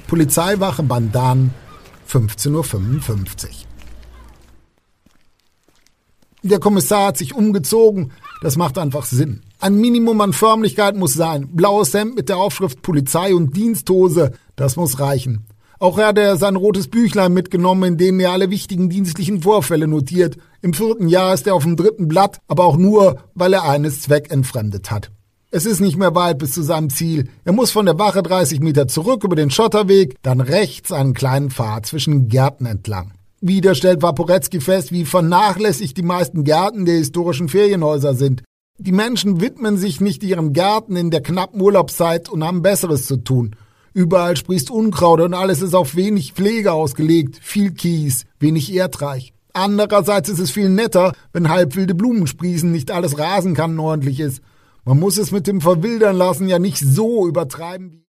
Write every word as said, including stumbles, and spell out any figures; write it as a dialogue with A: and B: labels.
A: Polizeiwache Bandan, fünfzehn Uhr fünfundfünfzig. Der Kommissar hat sich umgezogen. Das macht einfach Sinn. Ein Minimum an Förmlichkeit muss sein. Blaues Hemd mit der Aufschrift Polizei und Diensthose, das muss reichen. Auch hat er sein rotes Büchlein mitgenommen, in dem er alle wichtigen dienstlichen Vorfälle notiert. Im vierten Jahr ist er auf dem dritten Blatt, aber auch nur, weil er eines zweckentfremdet hat. Es ist nicht mehr weit bis zu seinem Ziel. Er muss von der Wache dreißig Meter zurück über den Schotterweg, dann rechts einen kleinen Pfad zwischen Gärten entlang. Wieder stellt Waporetzky fest, wie vernachlässigt die meisten Gärten der historischen Ferienhäuser sind. Die Menschen widmen sich nicht ihren Gärten in der knappen Urlaubszeit und haben Besseres zu tun. Überall sprießt Unkraut und alles ist auf wenig Pflege ausgelegt, viel Kies, wenig erdreich. Andererseits ist es viel netter, wenn halbwilde Blumen sprießen, nicht alles Rasenkannen ordentlich ist. Man muss es mit dem Verwildern lassen ja nicht so übertreiben wie